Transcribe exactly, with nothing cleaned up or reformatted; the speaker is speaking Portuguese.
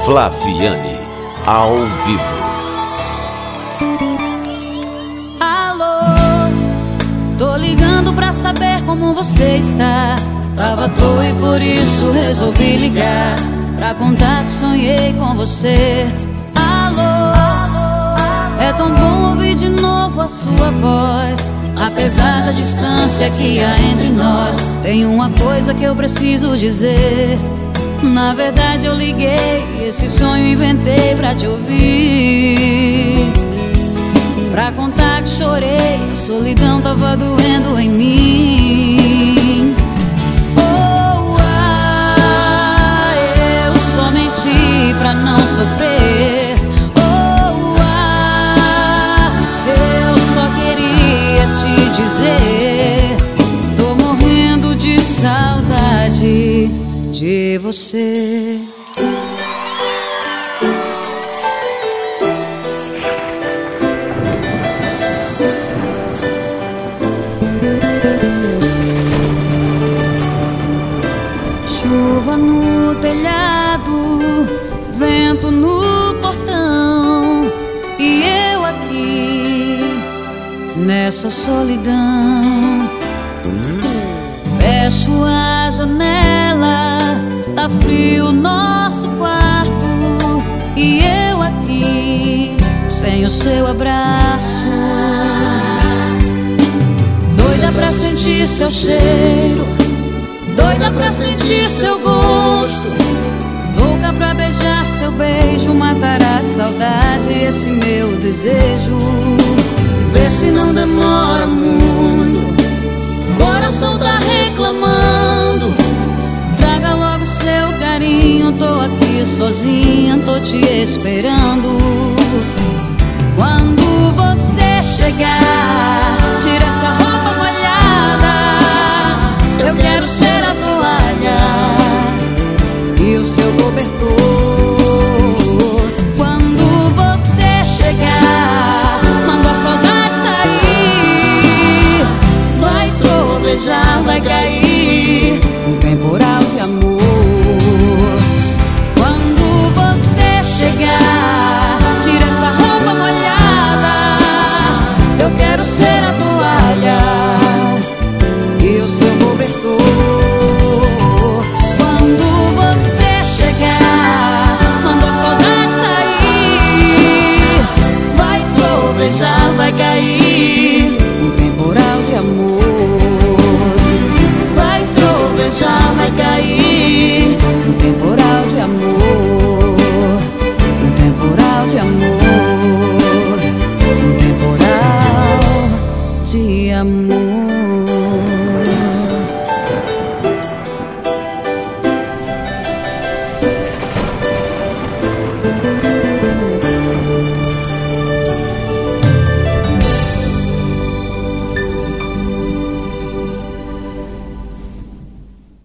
Flaviane, ao vivo. Alô, tô ligando pra saber como você está. Tava à toa e por isso resolvi ligar, pra contar que sonhei com você. Alô, é tão bom ouvir de novo a sua voz. Apesar da distância que há entre nós, tem uma coisa que eu preciso dizer. Na verdade eu liguei, esse sonho inventei pra te ouvir, pra contar que chorei, a solidão tava doendo em mim. Oh, ah, eu só menti pra não sofrer. Oh, ah, eu só queria te dizer, tô morrendo de saudade de você. Chuva no telhado, vento no portão, e eu aqui nessa solidão. Fecho a janela, tá frio nosso quarto, e eu aqui sem o seu abraço. Doida pra sentir seu cheiro, doida pra sentir seu gosto, louca pra beijar seu beijo, matar a saudade, esse meu desejo. Vê se não demora muito, coração tá reclamando. Traga logo seu carinho, tô aqui sozinha, tô te esperando. Quando você chegar, tira essa roupa